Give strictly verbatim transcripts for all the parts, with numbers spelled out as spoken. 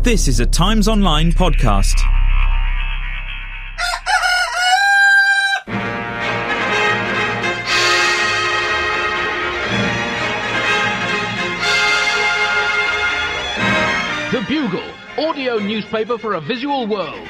This is a Times Online podcast. The Bugle, audio newspaper for a visual world.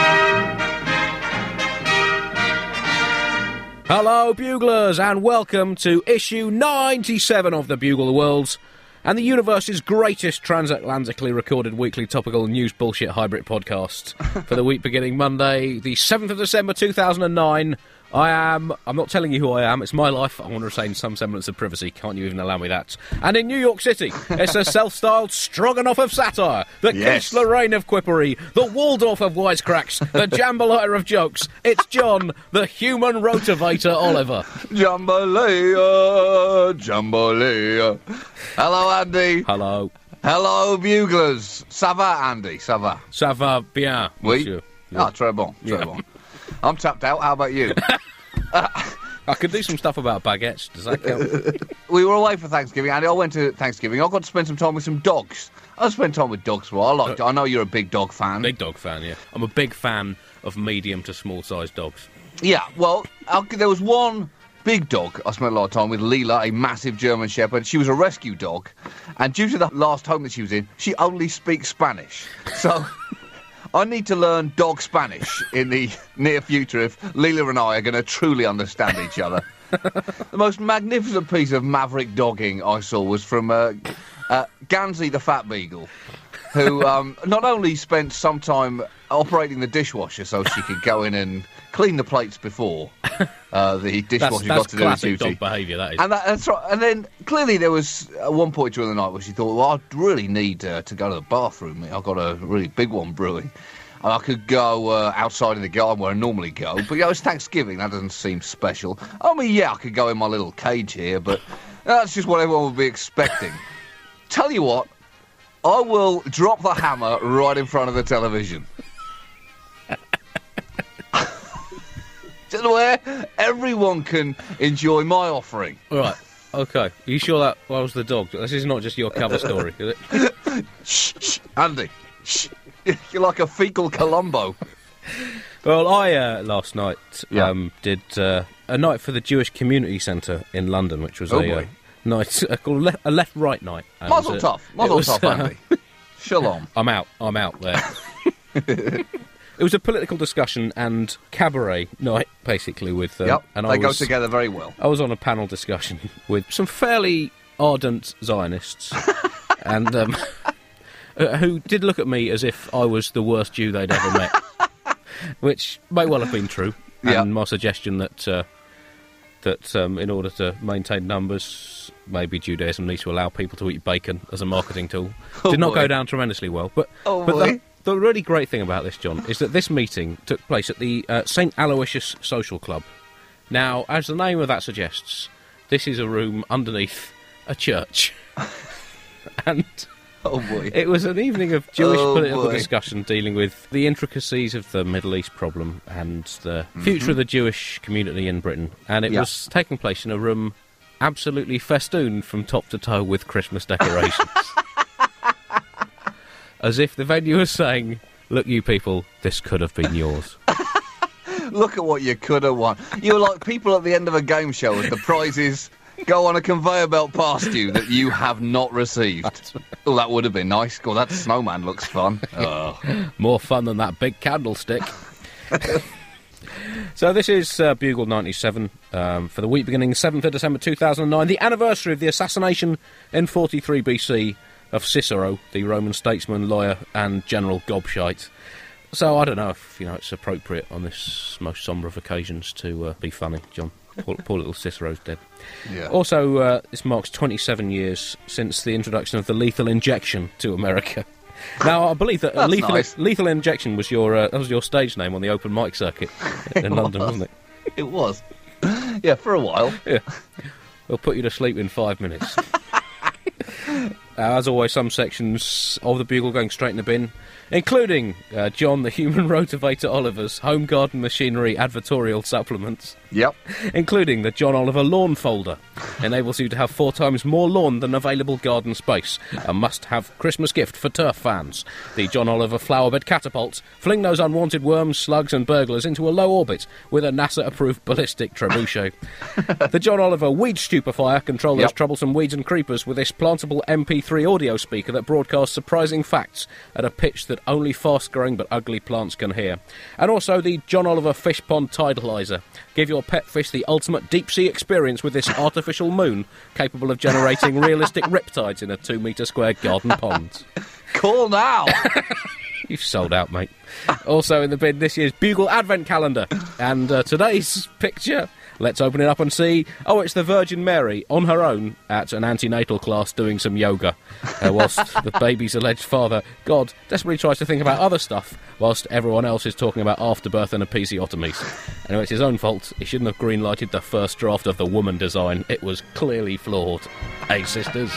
Hello, Buglers, and welcome to issue ninety-seven of The Bugle, the world's and the universe's greatest transatlantically recorded weekly topical news bullshit hybrid podcast for the week beginning Monday, the seventh of December two thousand nine. I am, I'm not telling you who I am, it's my life. I want to retain some semblance of privacy, can't you even allow me that? And in New York City, it's a self-styled Stroganoff of satire, the Yes. Keith Lorraine of quippery, the Waldorf of wisecracks, the Jambalaya of jokes. It's John, the human rotivator Oliver. Jambalaya, jambalaya. Hello, Andy. Hello. Hello, Buglers. Ça va, Andy? Ça va? Ça va bien, Oui? monsieur. Ah, très bon, très Yeah. bon. I'm tapped out. How about you? I could do some stuff about baguettes. Does that count? We were away for Thanksgiving, Andy. I went to Thanksgiving. I got to spend some time with some dogs. I spent time with dogs for a while. I, liked, I know you're a big dog fan. Big dog fan, yeah. I'm a big fan of medium to small-sized dogs. Yeah, well, I, there was one big dog I spent a lot of time with, Leela, a massive German Shepherd. She was a rescue dog, and due to the last home that she was in, she only speaks Spanish. So I need to learn dog Spanish in the near future if Leela and I are going to truly understand each other. The most magnificent piece of maverick dogging I saw was from uh, uh, Gansey the Fat Beagle, who um, not only spent some time operating the dishwasher so she could go in and clean the plates before uh, the dishwasher That's, got that's to do its classic duty. dog behaviour, that is. And that, that's right. And then clearly there was at one point during the night where she thought, well, I really need uh, to go to the bathroom. I've got a really big one brewing. And I could go uh, outside in the garden where I normally go. But, you know, it's Thanksgiving. That doesn't seem special. I mean, yeah, I could go in my little cage here, but that's just what everyone would be expecting. Tell you what, I will drop the hammer right in front of the television. Just where everyone can enjoy my offering. Right, OK. Are you sure that was the dog? This is not just your cover story, is it? Shh, shh, Andy, shh. You're like a fecal Columbo. Well, I, uh, last night, Yeah. um, did uh, a night for the Jewish Community Centre in London, which was Oh, a uh, boy. night uh, called le- a left-right night. And, Muzzle uh, tough, it muzzle was, tough, uh, Andy. Shalom. I'm out, I'm out there. It was a political discussion and cabaret night, basically, with... Uh, Yep, and they I go was, together very well. I was on a panel discussion with some fairly ardent Zionists, and um, uh, who did look at me as if I was the worst Jew they'd ever met, which may well have been true. Yeah. And my suggestion that uh, that um, in order to maintain numbers, maybe Judaism needs to allow people to eat bacon as a marketing tool Oh, did not boy. go down tremendously well. But, Oh, but boy. the, the really great thing about this, John, is that this meeting took place at the uh, Saint Aloysius Social Club. Now, as the name of that suggests, this is a room underneath a church. And Oh, boy. it was an evening of Jewish Oh, political boy. discussion dealing with the intricacies of the Middle East problem and the Mm-hmm. future of the Jewish community in Britain. And it Yeah. was taking place in a room absolutely festooned from top to toe with Christmas decorations. As if the venue was saying, look, you people, this could have been yours. Look at what you could have won. You're like people at the end of a game show as the prizes go on a conveyor belt past you that you have not received. Oh, that would have been nice. God, that snowman looks fun. Oh. More fun than that big candlestick. So this is uh, Bugle ninety-seven um, for the week beginning seventh of December two thousand nine, the anniversary of the assassination in forty-three B C of Cicero, the Roman statesman, lawyer and general gobshite. So I don't know if you know it's appropriate on this most sombre of occasions to uh, be funny, John. Poor, poor little Cicero's dead. Yeah. Also, uh, this marks twenty-seven years since the introduction of the lethal injection to America. Now, I believe that uh, That's lethal, nice. lethal Injection was your uh, that was your stage name on the open mic circuit in London, was. wasn't it? It was. Yeah, for a while. Yeah. We'll put you to sleep in five minutes. Uh, as always, some sections of the Bugle going straight in the bin, including uh, John the Human Rotavator Oliver's Home Garden Machinery advertorial supplements. Yep. Including the John Oliver Lawn Folder. Enables you to have four times more lawn than available garden space. A must-have Christmas gift for turf fans. The John Oliver Flowerbed Catapult. Fling those unwanted worms, slugs and burglars into a low orbit with a NASA-approved ballistic trebuchet. The John Oliver Weed Stupefier. Control those Yep. troublesome weeds and creepers with this plantable M P three audio speaker that broadcasts surprising facts at a pitch that only fast-growing but ugly plants can hear. And also the John Oliver Fish Pond Tidalizer. Give your pet fish the ultimate deep-sea experience with this artificial moon capable of generating realistic riptides in a two-metre square garden pond. Call now! You've sold out, mate. Also in the bin, this year's Bugle Advent Calendar. And uh, today's picture, let's open it up and see. Oh, it's the Virgin Mary on her own at an antenatal class doing some yoga, uh, whilst the baby's alleged father, God, desperately tries to think about other stuff, whilst everyone else is talking about afterbirth and episiotomies. Anyway, it's his own fault. He shouldn't have green-lighted the first draft of the woman design. It was clearly flawed. Hey, sisters.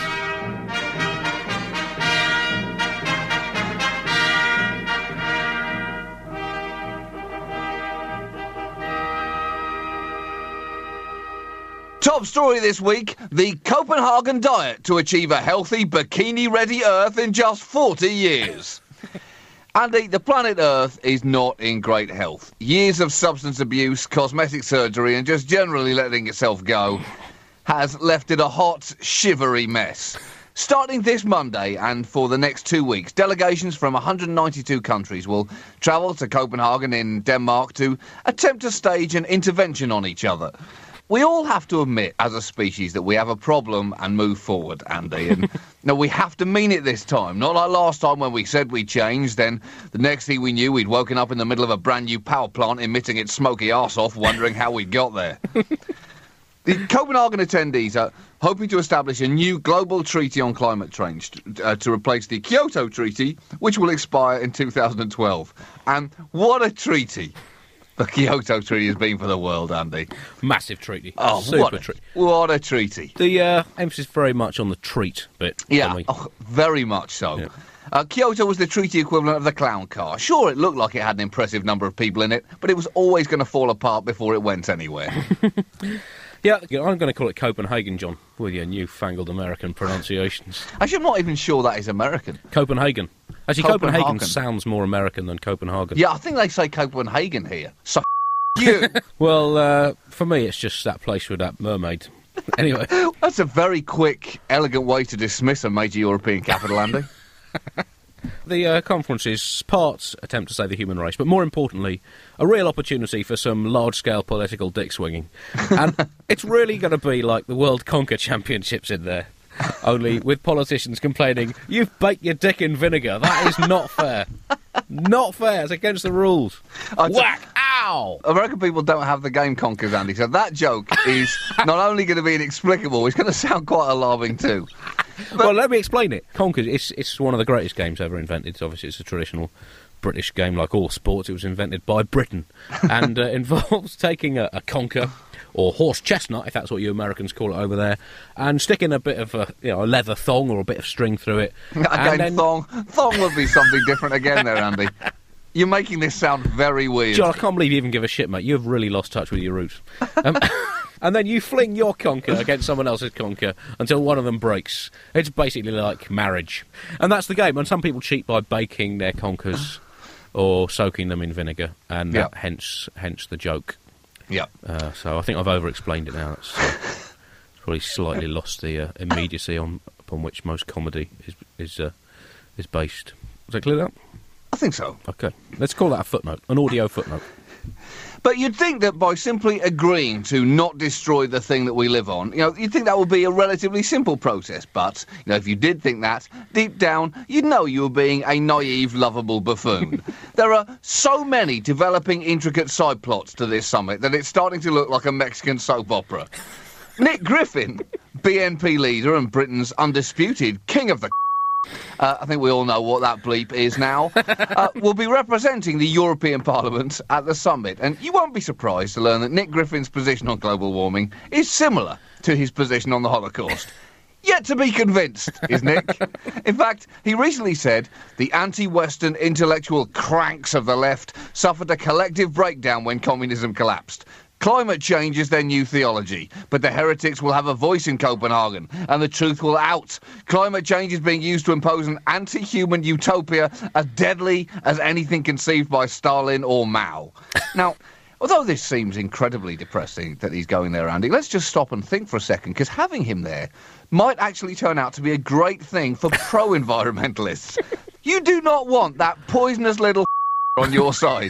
Top story this week, the Copenhagen diet to achieve a healthy, bikini-ready Earth in just forty years. Andy, the planet Earth is not in great health. Years of substance abuse, cosmetic surgery and just generally letting itself go has left it a hot, shivery mess. Starting this Monday and for the next two weeks, delegations from one hundred ninety-two countries will travel to Copenhagen in Denmark to attempt to stage an intervention on each other. We all have to admit, as a species, that we have a problem and move forward, Andy. And no, we have to mean it this time. Not like last time when we said we'd changed, then the next thing we knew, we'd woken up in the middle of a brand new power plant emitting its smoky arse off, wondering how we'd got there. The Copenhagen attendees are hoping to establish a new global treaty on climate change uh, to replace the Kyoto Treaty, which will expire in two thousand twelve. And what a treaty the Kyoto Treaty has been for the world, Andy. Massive treaty. Oh, Super what a, treaty. What a treaty. The uh, emphasis very much on the treat bit. Yeah, oh, very much so. Yeah. Uh, Kyoto was the treaty equivalent of the clown car. Sure, it looked like it had an impressive number of people in it, but it was always going to fall apart before it went anywhere. Yeah, I'm going to call it Copenhagen, John, with your newfangled American pronunciations. Actually, I'm not even sure that is American. Copenhagen. Actually, Copenhagen. Copenhagen sounds more American than Copenhagen. Yeah, I think they say Copenhagen here. So, you. Well, uh, for me, it's just that place with that mermaid. Anyway. That's a very quick, elegant way to dismiss a major European capital, Andy. The uh, conference is part attempt to save the human race, but more importantly, a real opportunity for some large-scale political dick-swinging. And it's really going to be like the World Conquer Championships in there, only with politicians complaining, you've baked your dick in vinegar. That is not fair. Not fair. It's against the rules. I t- Whack! Ow! American people don't have the game Conkers, Andy, so that joke is not only going to be inexplicable, it's going to sound quite alarming too. But well, let me explain it. Conkers, it's, it's one of the greatest games ever invented. Obviously, it's a traditional British game, like all sports. It was invented by Britain, and uh, involves taking a, a conker, or horse chestnut, if that's what you Americans call it over there, and sticking a bit of a, you know, a leather thong or a bit of string through it. Again, then... thong. Thong would be something different again there, Andy. You're making this sound very weird. John, I can't believe you even give a shit, mate. You've really lost touch with your roots. Um, and then you fling your conker against someone else's conker until one of them breaks. It's basically like marriage. And that's the game. And some people cheat by baking their conkers or soaking them in vinegar, and Yeah. uh, hence hence the joke. Yeah. Uh, so I think I've over-explained it now. It's uh, probably slightly lost the uh, immediacy on upon which most comedy is is uh, is based. Was that clear up? I think so. Okay. Let's call that a footnote, an audio footnote. But you'd think that by simply agreeing to not destroy the thing that we live on, you know, you'd think that would be a relatively simple process. But, you know, if you did think that, deep down, you'd know you were being a naive, lovable buffoon. There are so many developing intricate side plots to this summit that it's starting to look like a Mexican soap opera. Nick Griffin, B N P leader and Britain's undisputed king of the Uh, I think we all know what that bleep is now, uh, will be representing the European Parliament at the summit. And you won't be surprised to learn that Nick Griffin's position on global warming is similar to his position on the Holocaust. Yet to be convinced, is Nick. In fact, he recently said the anti-Western intellectual cranks of the left suffered a collective breakdown when communism collapsed. Climate change is their new theology, but the heretics will have a voice in Copenhagen, and the truth will out. Climate change is being used to impose an anti-human utopia as deadly as anything conceived by Stalin or Mao. Now, although this seems incredibly depressing that he's going there, Andy, let's just stop and think for a second, because having him there might actually turn out to be a great thing for pro-environmentalists. You do not want that poisonous little on your side.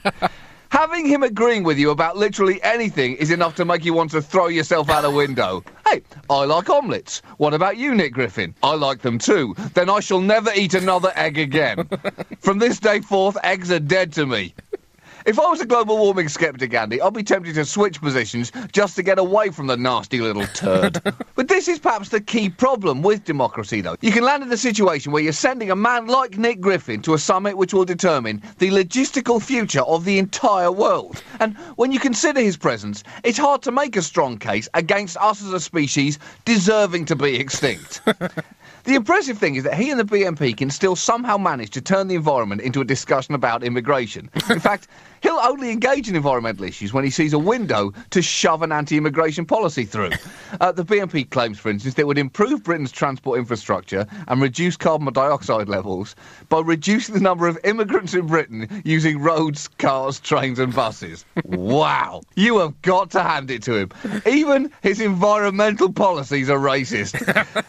Having him agreeing with you about literally anything is enough to make you want to throw yourself out a window. Hey, I like omelettes. What about you, Nick Griffin? I like them too. Then I shall never eat another egg again. From this day forth, eggs are dead to me. If I was a global warming sceptic, Andy, I'd be tempted to switch positions just to get away from the nasty little turd. But this is perhaps the key problem with democracy, though. You can land in a situation where you're sending a man like Nick Griffin to a summit which will determine the logistical future of the entire world. And when you consider his presence, it's hard to make a strong case against us as a species deserving to be extinct. The impressive thing is that he and the B N P can still somehow manage to turn the environment into a discussion about immigration. In fact, he'll only engage in environmental issues when he sees a window to shove an anti-immigration policy through. Uh, the B N P claims, for instance, that it would improve Britain's transport infrastructure and reduce carbon dioxide levels by reducing the number of immigrants in Britain using roads, cars, trains and buses. Wow. You have got to hand it to him. Even his environmental policies are racist.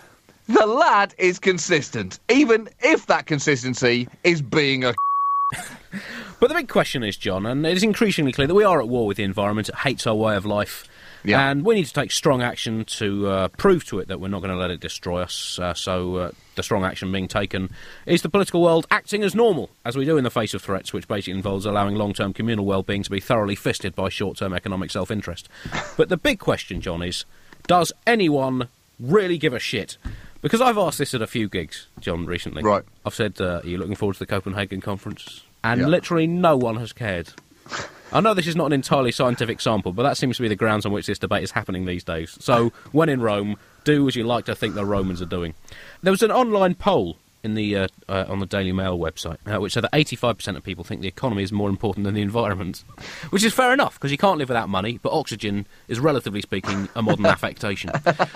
The lad is consistent, even if that consistency is being a But the big question is, John, and it is increasingly clear that we are at war with the environment. It hates our way of life. Yeah. And we need to take strong action to uh, prove to it that we're not going to let it destroy us. Uh, so uh, the strong action being taken is the political world acting as normal, as we do in the face of threats, which basically involves allowing long-term communal well-being to be thoroughly fisted by short-term economic self-interest. But the big question, John, is, does anyone really give a shit? Because I've asked this at a few gigs, John, recently. Right. I've said, uh, are you looking forward to the Copenhagen conference? And yeah. literally no one has cared. I know this is not an entirely scientific sample, but that seems to be the grounds on which this debate is happening these days. So, when in Rome, do as you like to think the Romans are doing. There was an online poll in the uh, uh, on the Daily Mail website, uh, which said that eighty-five percent of people think the economy is more important than the environment. Which is fair enough, because you can't live without money, but oxygen is, relatively speaking, a modern affectation.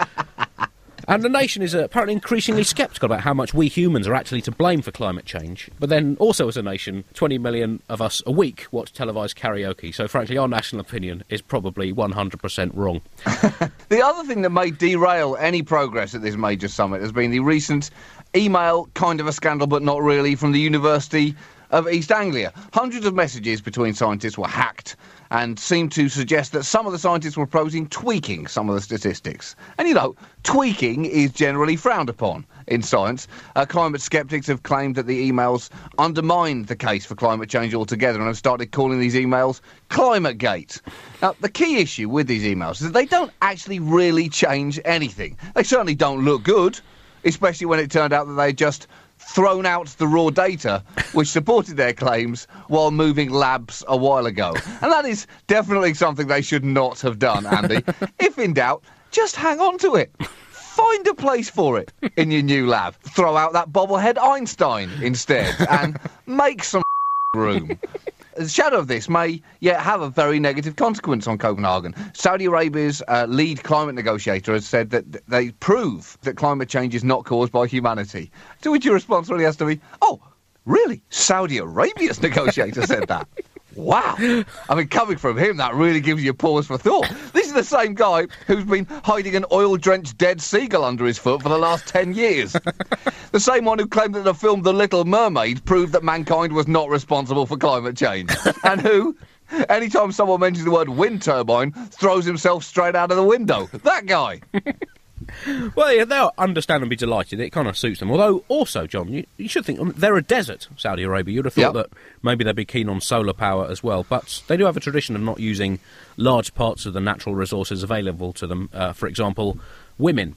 And the nation is uh, apparently increasingly sceptical about how much we humans are actually to blame for climate change. But then, also as a nation, twenty million of us a week watch televised karaoke. So, frankly, our national opinion is probably one hundred percent wrong. The other thing that may derail any progress at this major summit has been the recent email, kind of a scandal but not really, from the University of East Anglia. Hundreds of messages between scientists were hacked and seemed to suggest that some of the scientists were proposing tweaking some of the statistics. And, you know, tweaking is generally frowned upon in science. Uh, climate sceptics have claimed that the emails undermined the case for climate change altogether and have started calling these emails ClimateGate. Now, the key issue with these emails is that they don't actually really change anything. They certainly don't look good, especially when it turned out that they just thrown out the raw data which supported their claims while moving labs a while ago. And that is definitely something they should not have done, Andy. If in doubt, just hang on to it. Find a place for it in your new lab. Throw out that bobblehead Einstein instead and make some room. The shadow of this may yet have a very negative consequence on Copenhagen. Saudi Arabia's uh, lead climate negotiator has said that th- they prove that climate change is not caused by humanity. To which your response really has to be, oh, really? Saudi Arabia's negotiator said that? Wow. I mean, coming from him, that really gives you pause for thought. This is the same guy who's been hiding an oil-drenched dead seagull under his foot for the last ten years. The same one who claimed that the film The Little Mermaid proved that mankind was not responsible for climate change. And who, anytime someone mentions the word wind turbine, throws himself straight out of the window. That guy. Well, yeah, they'll understandably delighted. It kind of suits them. Although, also, John, you, you should think, um, they're a desert, Saudi Arabia. You'd have thought yep. that maybe they'd be keen on solar power as well. But they do have a tradition of not using large parts of the natural resources available to them. Uh, for example, women.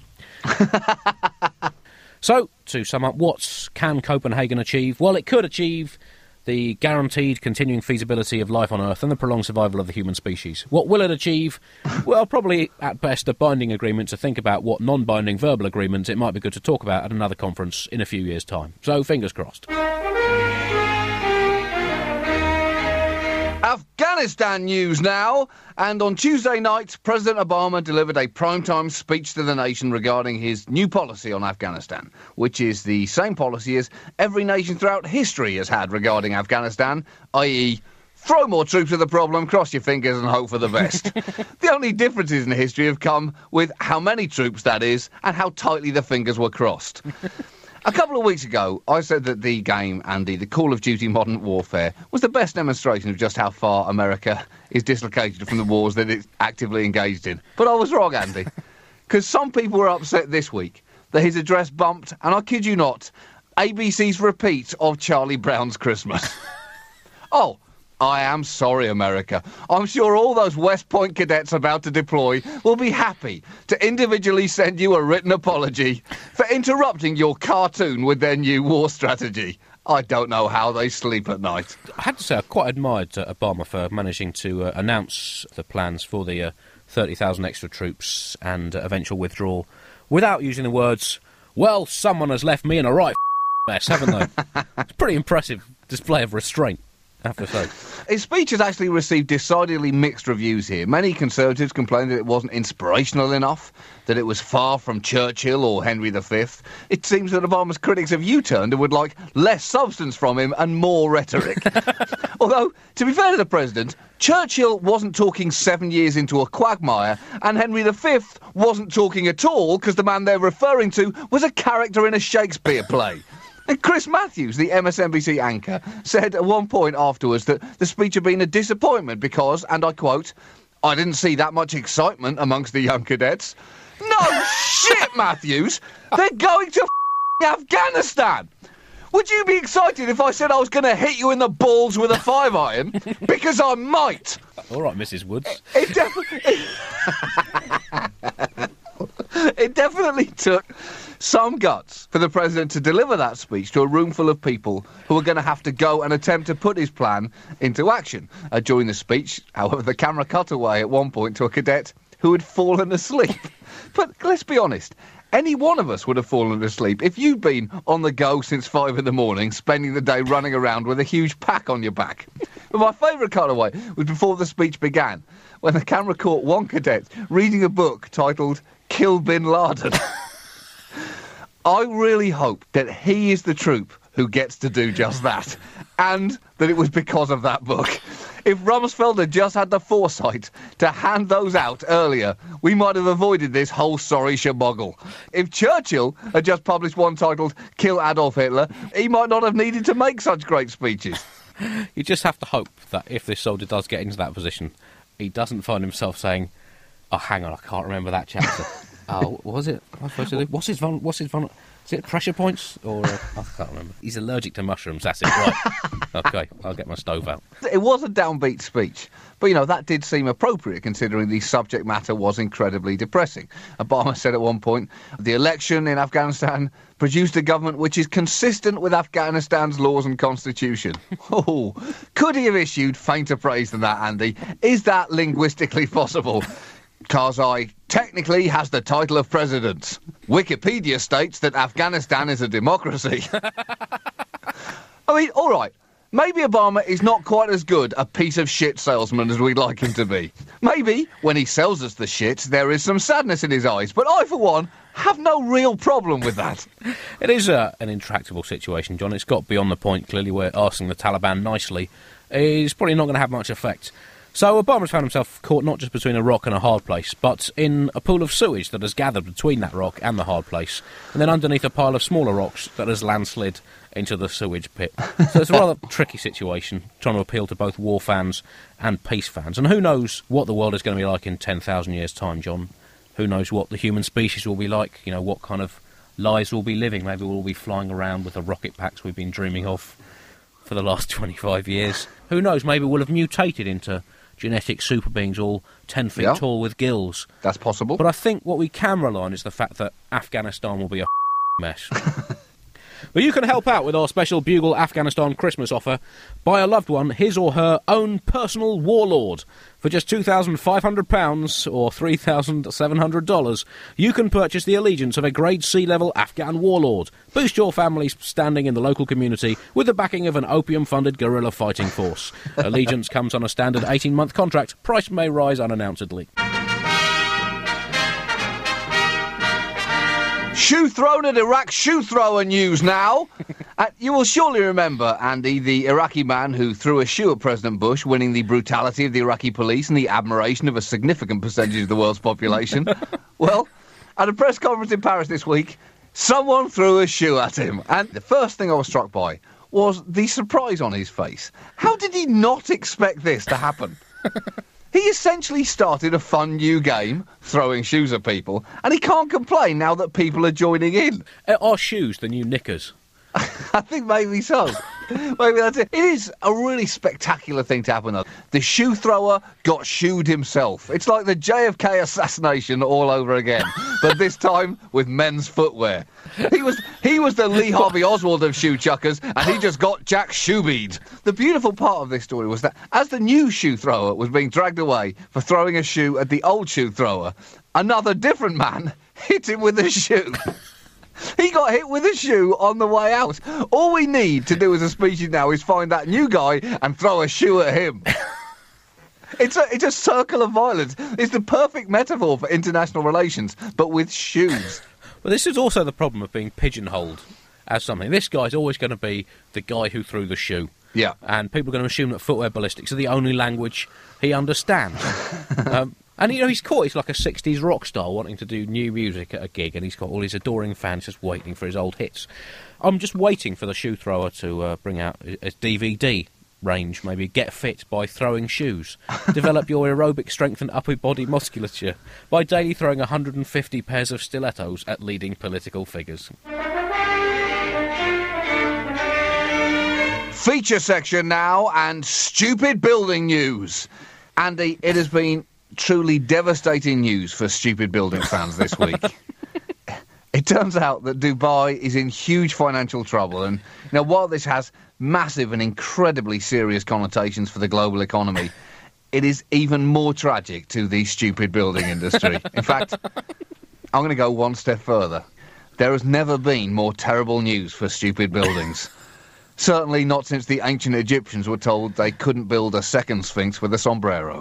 So, to sum up, what can Copenhagen achieve? Well, it could achieve the guaranteed continuing feasibility of life on Earth and the prolonged survival of the human species. What will it achieve? Well, probably at best a binding agreement to think about what non-binding verbal agreements it might be good to talk about at another conference in a few years' time. So, fingers crossed. Afghanistan news now, and on Tuesday night, President Obama delivered a primetime speech to the nation regarding his new policy on Afghanistan, which is the same policy as every nation throughout history has had regarding Afghanistan, that is, throw more troops at the problem, cross your fingers and hope for the best. The only differences in history have come with how many troops that is and how tightly the fingers were crossed. A couple of weeks ago, I said that the game, Andy, the Call of Duty Modern Warfare, was the best demonstration of just how far America is dislocated from the wars that it's actively engaged in. But I was wrong, Andy. Because some people were upset this week that his address bumped, and I kid you not, A B C's repeat of Charlie Brown's Christmas. Oh, I am sorry, America. I'm sure all those West Point cadets about to deploy will be happy to individually send you a written apology for interrupting your cartoon with their new war strategy. I don't know how they sleep at night. I had to say I quite admired uh, Obama for managing to uh, announce the plans for the uh, thirty thousand extra troops and uh, eventual withdrawal without using the words, well, someone has left me in a right mess, haven't they? It's a pretty impressive display of restraint, I have to say. His speech has actually received decidedly mixed reviews here. Many Conservatives complained that it wasn't inspirational enough, that it was far from Churchill or Henry the Fifth. It seems that Obama's critics have U-turned and would like less substance from him and more rhetoric. Although, to be fair to the president, Churchill wasn't talking seven years into a quagmire, and Henry the Fifth wasn't talking at all because the man they're referring to was a character in a Shakespeare play. And Chris Matthews, the M S N B C anchor, said at one point afterwards that the speech had been a disappointment because, and I quote, I didn't see that much excitement amongst the young cadets. No shit, Matthews! They're going to f***ing Afghanistan! Would you be excited if I said I was going to hit you in the balls with a five iron? Because I might! All right, Missus Woods. It, it definitely... It definitely took some guts for the president to deliver that speech to a room full of people who were going to have to go and attempt to put his plan into action. Uh, during the speech, however, the camera cut away at one point to a cadet who had fallen asleep. But let's be honest, any one of us would have fallen asleep if you'd been on the go since five in the morning, spending the day running around with a huge pack on your back. But my favourite cutaway was before the speech began, when the camera caught one cadet reading a book titled Kill Bin Laden. I really hope that he is the troop who gets to do just that, and that it was because of that book. If Rumsfeld had just had the foresight to hand those out earlier, we might have avoided this whole sorry shaboggle. If Churchill had just published one titled Kill Adolf Hitler, he might not have needed to make such great speeches. You just have to hope that if this soldier does get into that position, he doesn't find himself saying, oh, hang on, I can't remember that chapter. Oh, what was it? What was I supposed to do? What's his vul- What's his vul- Is it pressure points? Or uh, I can't remember. He's allergic to mushrooms, that's it, right. OK, I'll get my stove out. It was a downbeat speech, but, you know, that did seem appropriate considering the subject matter was incredibly depressing. Obama said at one point, the election in Afghanistan produced a government which is consistent with Afghanistan's laws and constitution. Oh, could he have issued fainter praise than that, Andy? Is that linguistically possible? Karzai technically has the title of president. Wikipedia states that Afghanistan is a democracy. I mean, all right, maybe Obama is not quite as good a piece of shit salesman as we'd like him to be. Maybe, when he sells us the shit, there is some sadness in his eyes, but I, for one, have no real problem with that. It is uh, an intractable situation, John. It's got beyond the point, clearly, where asking the Taliban nicely is probably not going to have much effect. So Obama's found himself caught not just between a rock and a hard place, but in a pool of sewage that has gathered between that rock and the hard place, and then underneath a pile of smaller rocks that has landslid into the sewage pit. So it's a rather tricky situation, trying to appeal to both war fans and peace fans. And who knows what the world is going to be like in ten thousand years' time, John? Who knows what the human species will be like? You know, what kind of lives we'll be living? Maybe we'll all be flying around with the rocket packs we've been dreaming of for the last twenty-five years. Who knows? Maybe we'll have mutated into genetic super beings all ten feet yeah. tall with gills. That's possible. But I think what we can rely on is the fact that Afghanistan will be a mess. But you can help out with our special Bugle Afghanistan Christmas offer. Buy a loved one his or her own personal warlord. For just two thousand five hundred pounds or three thousand seven hundred dollars, you can purchase the allegiance of a grade C-level Afghan warlord. Boost your family's standing in the local community with the backing of an opium-funded guerrilla fighting force. Allegiance comes on a standard eighteen-month contract. Price may rise unannouncedly. Shoe thrown at Iraq, shoe thrower news now. Uh, you will surely remember, Andy, the Iraqi man who threw a shoe at President Bush, winning the brutality of the Iraqi police and the admiration of a significant percentage of the world's population. Well, at a press conference in Paris this week, someone threw a shoe at him. And the first thing I was struck by was the surprise on his face. How did he not expect this to happen? He essentially started a fun new game, throwing shoes at people, and he can't complain now that people are joining in. Are shoes the new knickers? I think maybe so. Maybe that's it. It is a really spectacular thing to happen, though. The shoe thrower got shoed himself. It's like the J F K assassination all over again, but this time with men's footwear. He was he was the Lee Harvey Oswald of shoe chuckers, and he just got Jack Shoebead. The beautiful part of this story was that as the new shoe thrower was being dragged away for throwing a shoe at the old shoe thrower, another different man hit him with a shoe. He got hit with a shoe on the way out. All we need to do as a species now is find that new guy and throw a shoe at him. It's a, it's a circle of violence. It's the perfect metaphor for international relations, but with shoes. Well, this is also the problem of being pigeonholed as something. This guy's always going to be the guy who threw the shoe. Yeah. And people are going to assume that footwear ballistics are the only language he understands. um, And, you know, he's caught, he's like a sixties rock star wanting to do new music at a gig, and he's got all his adoring fans just waiting for his old hits. I'm just waiting for the shoe thrower to uh, bring out a D V D range, maybe Get Fit by Throwing Shoes. Develop your aerobic strength and upper body musculature by daily throwing one hundred fifty pairs of stilettos at leading political figures. Feature section now, and stupid building news. Andy, it has been truly devastating news for stupid building fans this week. It turns out that Dubai is in huge financial trouble, and you know, while this has massive and incredibly serious connotations for the global economy, it is even more tragic to the stupid building industry. In fact, I'm going to go one step further. There has never been more terrible news for stupid buildings. Certainly not since the ancient Egyptians were told they couldn't build a second sphinx with a sombrero.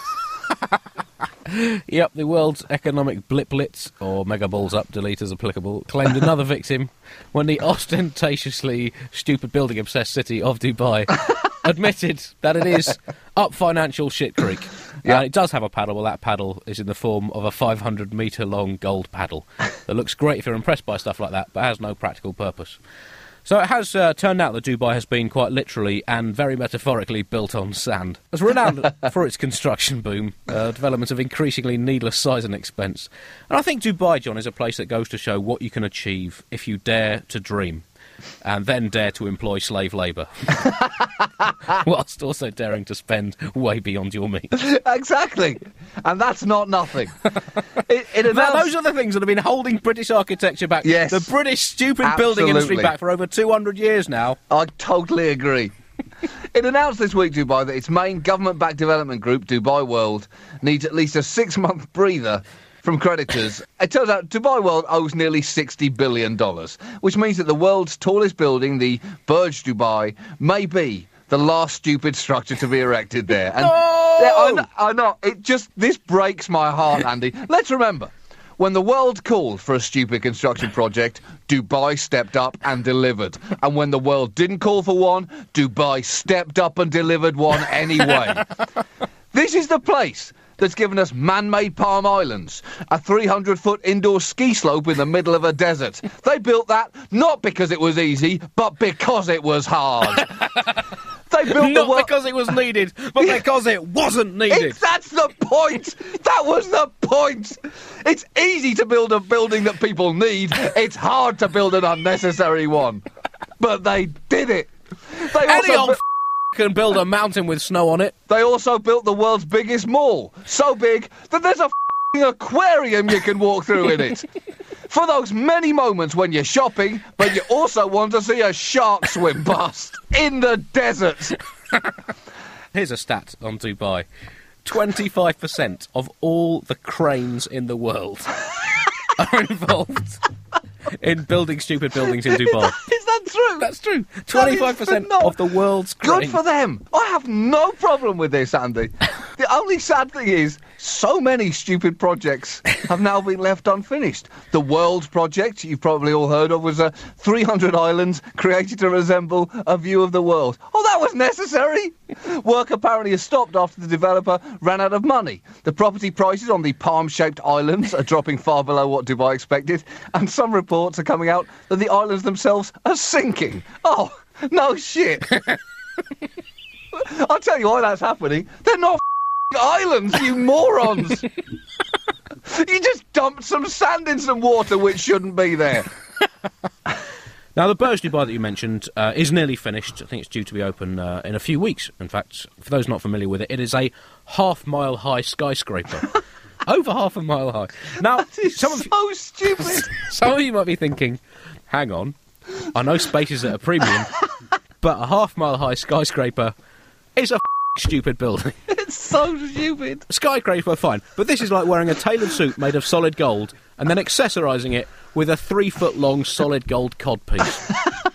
Yep, the world's economic bliplets, or mega balls up, delete as applicable, claimed another victim when the ostentatiously stupid building-obsessed city of Dubai admitted that it is up financial shit creek. Yeah. Uh, it does have a paddle, well that paddle is in the form of a five hundred metre long gold paddle that looks great if you're impressed by stuff like that, but has no practical purpose. So it has uh, turned out that Dubai has been quite literally and very metaphorically built on sand. It's renowned for its construction boom, uh, development of increasingly needless size and expense. And I think Dubai, John, is a place that goes to show what you can achieve if you dare to dream and then dare to employ slave labour, whilst also daring to spend way beyond your means. Exactly. And that's not nothing. It, it Now, announced... those are the things that have been holding British architecture back. Yes. The British stupid building industry Absolutely. back for over two hundred years now. I totally agree. It announced this week, Dubai, that its main government-backed development group, Dubai World, needs at least a six-month breather from creditors. It turns out Dubai World owes nearly sixty billion dollars, which means that the world's tallest building, the Burj Dubai, may be the last stupid structure to be erected there. And No! yeah, I know, I know, it just, this breaks my heart, Andy. Let's remember, when the world called for a stupid construction project, Dubai stepped up and delivered. And when the world didn't call for one, Dubai stepped up and delivered one anyway. This is the place that's given us man-made Palm Islands, a three hundred foot indoor ski slope in the middle of a desert. They built that not because it was easy, but because it was hard. They built Not the world... because it was needed, but because it wasn't needed. It's, that's the point! That was the point! It's easy to build a building that people need. It's hard to build an unnecessary one. But they did it. They Any also old bu- f- can build a mountain with snow on it. They also built the world's biggest mall. So big that there's a f***ing aquarium you can walk through in it. for those many moments when you're shopping, but you also want to see a shark swim past in the desert. Here's a stat on Dubai. twenty-five percent of all the cranes in the world are involved in building stupid buildings in Dubai. Is that true? That's true. twenty-five percent of the world's cranes. Good for them. I have no problem with this, Andy. The only sad thing is, so many stupid projects have now been left unfinished. The World Project, you've probably all heard of, was uh, three hundred islands created to resemble a view of the world. Oh, that was necessary! Work apparently has stopped after the developer ran out of money. The property prices on the palm-shaped islands are dropping far below what Dubai expected, and some reports are coming out that the islands themselves are sinking. Oh, no shit! I'll tell you why that's happening. They're not islands, you morons! You just dumped some sand in some water which shouldn't be there. Now, the Burj Dubai that you mentioned uh, is nearly finished. I think it's due to be open uh, in a few weeks. In fact, for those not familiar with it, it is a half-mile-high skyscraper. Over half a mile high. Now, that is some of so you, stupid. Some of you might be thinking, hang on, I know space is at a premium, but a half-mile-high skyscraper is a f- stupid building. It's so stupid. Skyscraper, fine. But this is like wearing a tailored suit made of solid gold and then accessorising it with a three-foot-long solid gold codpiece.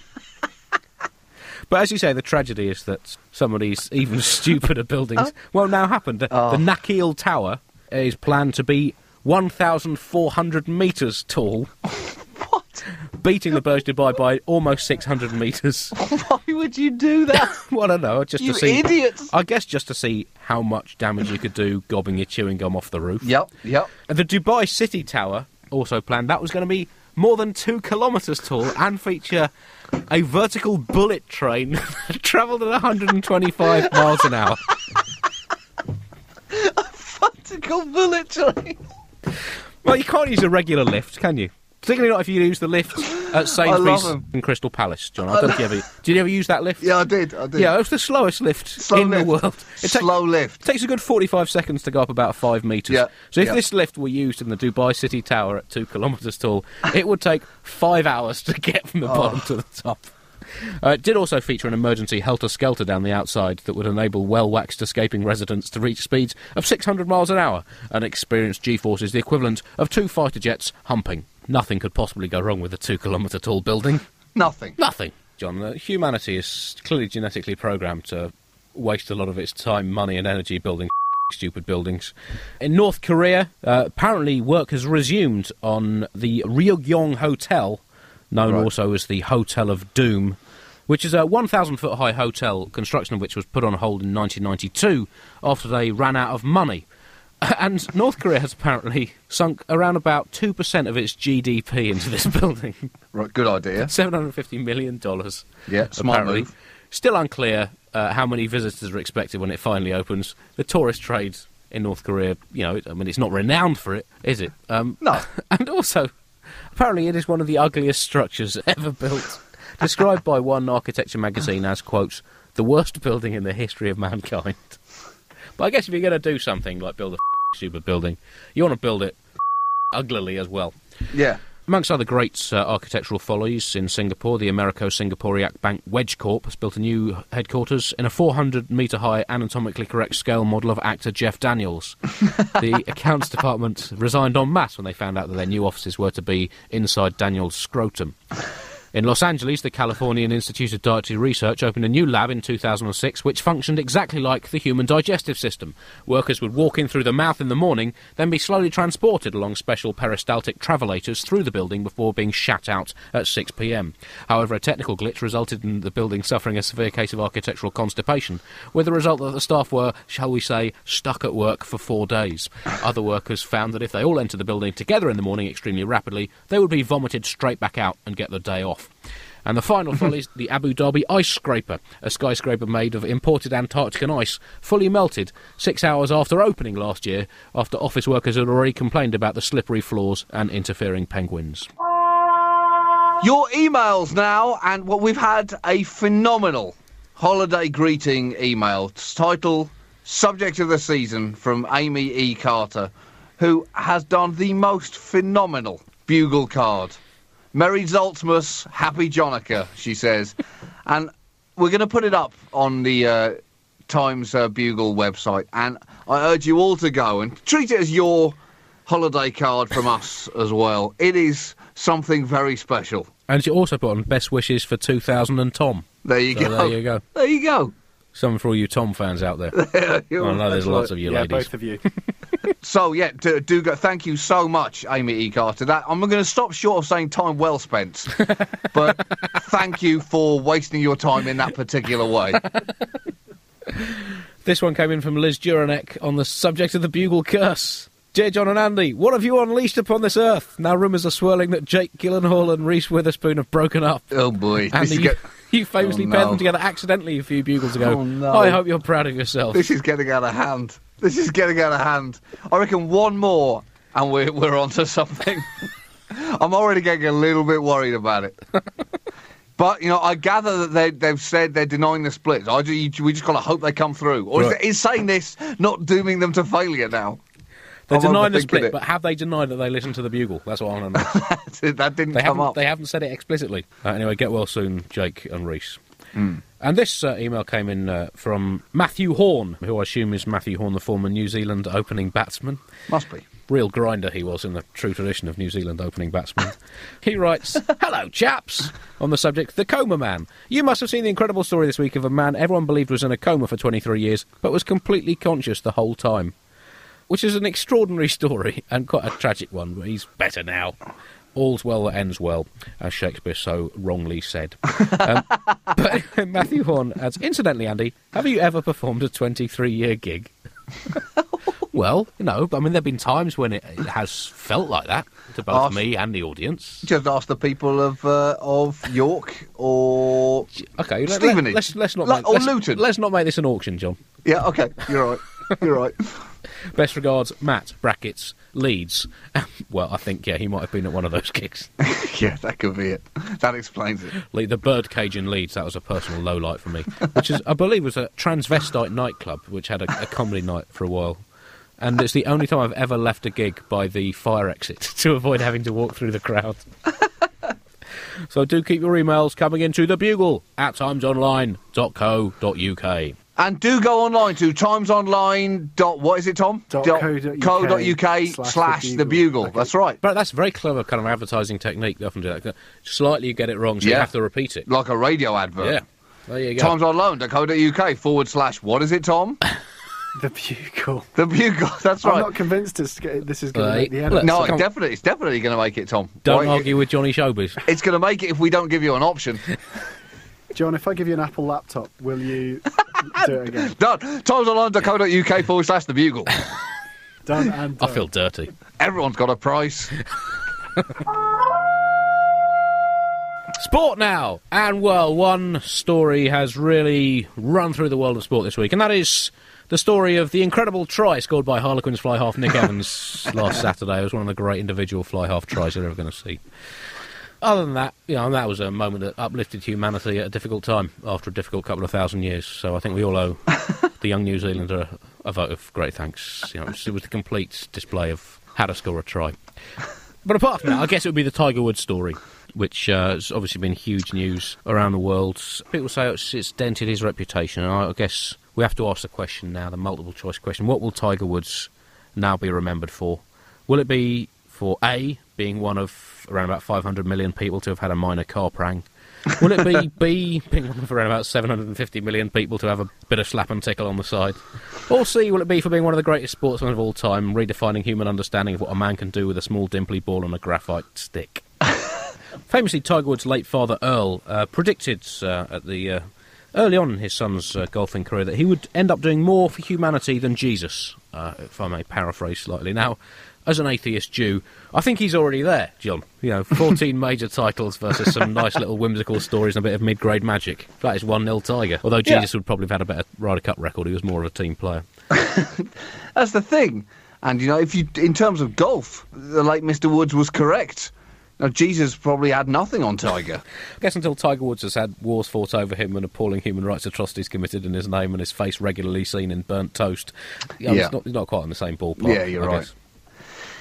But as you say, the tragedy is that some of these even stupider buildings oh. well now happened. The, oh. the Nakheel Tower is planned to be one thousand four hundred metres tall. What? Beating the Burj Dubai by almost six hundred metres. Why would you do that? Well, I don't know, just you to see... idiots! I guess just to see how much damage you could do gobbing your chewing gum off the roof. Yep, yep. And the Dubai City Tower, also planned, that was going to be more than two kilometres tall and feature a vertical bullet train that travelled at one hundred twenty-five miles an hour. A vertical bullet train? Well, you can't use a regular lift, can you? Particularly not if you use the lift at Sainsbury's in Crystal Palace, John. I don't know if you ever... Did you ever use that lift? Yeah, I did, I did. Yeah, it was the slowest lift Slow in lift. the world. It Slow take, lift. It takes a good forty-five seconds to go up about five metres. Yeah, so if yeah. this lift were used in the Dubai City Tower at two kilometres tall, it would take five hours to get from the Oh. bottom to the top. Uh, it did also feature an emergency helter-skelter down the outside that would enable well-waxed escaping residents to reach speeds of six hundred miles an hour and experience G-forces the equivalent of two fighter jets humping. Nothing could possibly go wrong with a two-kilometre tall building. Nothing. Nothing. John, uh, humanity is clearly genetically programmed to waste a lot of its time, money and energy building stupid buildings. In North Korea, uh, apparently work has resumed on the Ryugyong Hotel, known Right. also as the Hotel of Doom, which is a one thousand foot high hotel, construction of which was put on hold in nineteen ninety-two after they ran out of money. And North Korea has apparently sunk around about two percent of its G D P into this building. Right, good idea. seven hundred fifty million dollars. Yeah, smart apparently. move. Still unclear uh, how many visitors are expected when it finally opens. The tourist trade in North Korea, you know, I mean, it's not renowned for it, is it? Um, No. And also, apparently it is one of the ugliest structures ever built. Described by one architecture magazine as, quote, the worst building in the history of mankind. But I guess if you're going to do something like build a stupid building, you want to build it uglily as well. Yeah. Amongst other great uh, architectural follies in Singapore, the Americo-Singaporiac Bank Wedge Corp has built a new headquarters in a four hundred metre high anatomically correct scale model of actor Jeff Daniels. The accounts department resigned en masse when they found out that their new offices were to be inside Daniels' scrotum. In Los Angeles, the Californian Institute of Dietary Research opened a new lab in two thousand six which functioned exactly like the human digestive system. Workers would walk in through the mouth in the morning, then be slowly transported along special peristaltic travelators through the building before being shat out at six p m. However, a technical glitch resulted in the building suffering a severe case of architectural constipation, with the result that the staff were, shall we say, stuck at work for four days. Other workers found that if they all entered the building together in the morning extremely rapidly, they would be vomited straight back out and get the day off. And the final folly is the Abu Dhabi Ice Scraper, a skyscraper made of imported Antarctican ice, fully melted six hours after opening last year, after office workers had already complained about the slippery floors and interfering penguins. Your emails now, and well, we've had a phenomenal holiday greeting email. Title, Subject of the Season, from Amy E. Carter, who has done the most phenomenal, bugle card. Merry Zaltmas, Happy Jonica, she says. And we're going to put it up on the uh, Times uh, Bugle website, and I urge you all to go and treat it as your holiday card from us as well. It is something very special. And she also put on best wishes for two thousand and Tom. There you so go. There you go. There you go. Something for all you Tom fans out there. I know there's lots of you yeah, ladies. both of you. So, yeah, do, do go. Thank you so much, Amy E. Carter. That, I'm going to stop short of saying time well spent, but thank you for wasting your time in that particular way. This one came in from Liz Juranek on the subject of the Bugle curse. Dear John and Andy, what have you unleashed upon this earth? Now rumours are swirling that Jake Gyllenhaal and Reese Witherspoon have broken up. Oh, boy. Andy, This is you, get- you famously Oh, paired no. them together accidentally a few Bugles ago. Oh, no. I hope you're proud of yourself. This is getting out of hand. This is getting out of hand. I reckon one more and we're, we're on to something. I'm already getting a little bit worried about it. But, you know, I gather that they, they've said they're denying the splits. I, ju- we just got to hope they come through. Or Right. is, is saying this not dooming them to failure now? They're I'm denying the overthinking split, it. but have they denied that they listen to the Bugle? That's what I want to know. That didn't They come haven't, up. they haven't said it explicitly. Uh, anyway, get well soon, Jake and Reese. Mm. And this uh, email came in uh, from Matthew Horn, who I assume is Matthew Horn, the former New Zealand opening batsman. Must be. Real grinder he was in the true tradition of New Zealand opening batsmen. He writes, hello, chaps, on the subject, the coma man. You must have seen the incredible story this week of a man everyone believed was in a coma for twenty-three years, but was completely conscious the whole time. Which is an extraordinary story, and quite a tragic one, but he's better now. All's well that ends well, as Shakespeare so wrongly said. Um, but Matthew Horn adds, incidentally, Andy, have you ever performed a twenty-three-year gig? Well, no, but I mean, there have been times when it, it has felt like that to both Ask- me and the audience. Just ask the people of uh, of York or Okay, let, Stevenage. let's, let's not Like- make, or let's, Luton. let's not make this an auction, John. Yeah, okay, you're right. You're right. Best regards, Matt, brackets, Leeds. Well, I think, yeah, he might have been at one of those gigs. Yeah, that could be it. That explains it. Le- The Birdcage in Leeds, that was a personal low light for me. Which is, I believe, was a transvestite nightclub, which had a, a comedy night for a while. And it's the only time I've ever left a gig by the fire exit to avoid having to walk through the crowd. So do keep your emails coming into the Bugle at timesonline dot co dot uk. And do go online to timesonline. Dot, what is it, Tom? Dot Dot co dot uk co dot uk slash slash the the Bugle. bugle. Okay. That's right. But that's a very clever kind of advertising technique. They often do that. Slightly you get it wrong, so you Yeah. have to repeat it. Like a radio advert. Yeah, there you go. Timesonline.co.uk forward slash, what is it, Tom? The Bugle. The bugle. That's I'm right. not convinced it's, this is going to Right. make the edit. Look, no, Come- it's definitely, it's definitely going to make it, Tom. Don't Right? argue with Johnny Showbiz. It's going to make it if we don't give you an option. John, if I give you an Apple laptop, will you do it again? Done. Timesonline.co.uk forward slash the bugle. Done and I done. feel dirty. Everyone's got a price. Sport now! And, well, one story has really run through the world of sport this week, and that is the story of the incredible try scored by Harlequins fly-half Nick Evans last Saturday. It was one of the great individual fly-half tries you're ever going to see. Other than that, you know, that was a moment that uplifted humanity at a difficult time after a difficult couple of thousand years. So I think we all owe the young New Zealander a, a vote of great thanks. You know, it was, it was a complete display of how to score a try. But apart from that, I guess it would be the Tiger Woods story, which uh, has obviously been huge news around the world. People say it's, it's dented his reputation, and I guess we have to ask the question now, the multiple choice question: what will Tiger Woods now be remembered for? Will it be for A, being one of around about five hundred million people to have had a minor car prang? Will it be B, being one of around about seven hundred fifty million people to have a bit of slap and tickle on the side? Or C, will it be for being one of the greatest sportsmen of all time, redefining human understanding of what a man can do with a small dimply ball and a graphite stick? Famously, Tiger Woods' late father, Earl, uh, predicted uh, at the uh, early on in his son's uh, golfing career that he would end up doing more for humanity than Jesus, uh, if I may paraphrase slightly. Now, as an atheist Jew, I think he's already there, John. You know, fourteen major titles versus some nice little whimsical stories and a bit of mid-grade magic. That is one nil Tiger. Although Yeah. Jesus would probably have had a better Ryder Cup record. He was more of a team player. That's the thing. And, you know, if you, in terms of golf, the late Mister Woods was correct. Now, Jesus probably had nothing on Tiger. I guess until Tiger Woods has had wars fought over him and appalling human rights atrocities committed in his name and his face regularly seen in burnt toast, you know, Yeah. it's not, it's not quite on the same ballpark. Yeah, you're I right. guess.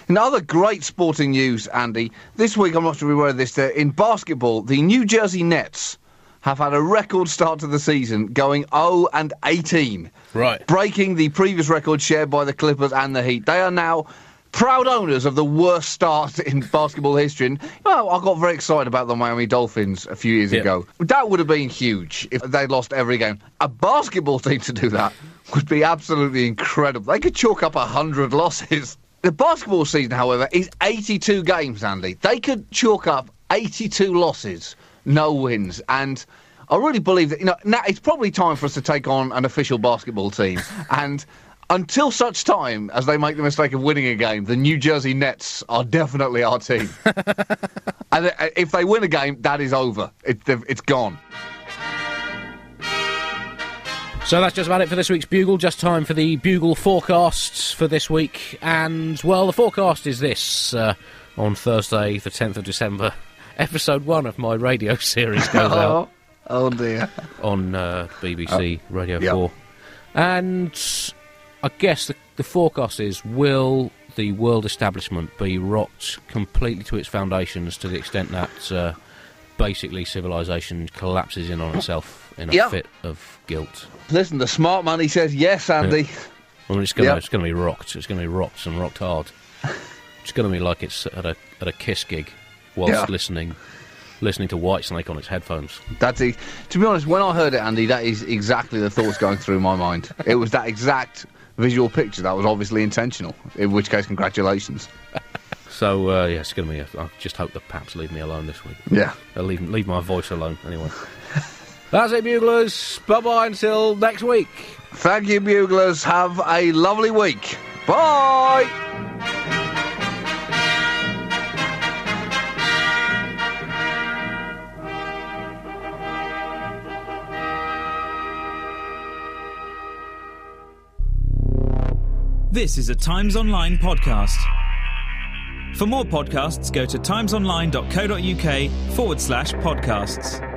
In other great sporting news, Andy, this week, I'm not sure if you're aware of this, uh, in basketball, the New Jersey Nets have had a record start to the season, going oh and eighteen. Right. Breaking the previous record shared by the Clippers and the Heat. They are now proud owners of the worst start in basketball history. And, well, I got very excited about the Miami Dolphins a few years yeah. ago. That would have been huge if they'd lost every game. A basketball team to do that would be absolutely incredible. They could chalk up one hundred losses. The basketball season, however, is eighty-two games, Andy. They could chalk up eighty-two losses, no wins. And I really believe that, you know, now it's probably time for us to take on an official basketball team. And until such time as they make the mistake of winning a game, the New Jersey Nets are definitely our team. And if they win a game, that is over. It, it's gone. So that's just about it for this week's Bugle. Just time for the Bugle forecasts for this week. And, well, the forecast is this. Uh, on Thursday, the tenth of December, episode one of my radio series goes out. Oh, dear. On uh, B B C oh, Radio yep. four. And I guess the, the forecast is, will the world establishment be rocked completely to its foundations to the extent that uh, basically civilization collapses in on itself in a yep. fit of guilt? Listen, the smart money says yes, Andy. Yeah. I mean, it's going yep. to be rocked. It's going to be rocked and rocked hard. It's going to be like it's at a at a Kiss gig whilst yeah. listening listening to Whitesnake on its headphones. That's it. To be honest, when I heard it, Andy, that is exactly the thoughts going through my mind. It was that exact visual picture that was obviously intentional, in which case, congratulations. So, uh, yeah, it's going to be... A, I just hope the Paps leave me alone this week. Yeah. They'll leave, leave my voice alone, anyway. That's it, Buglers. Bye-bye until next week. Thank you, Buglers. Have a lovely week. Bye! This is a Times Online podcast. For more podcasts, go to timesonline.co.uk forward slash podcasts.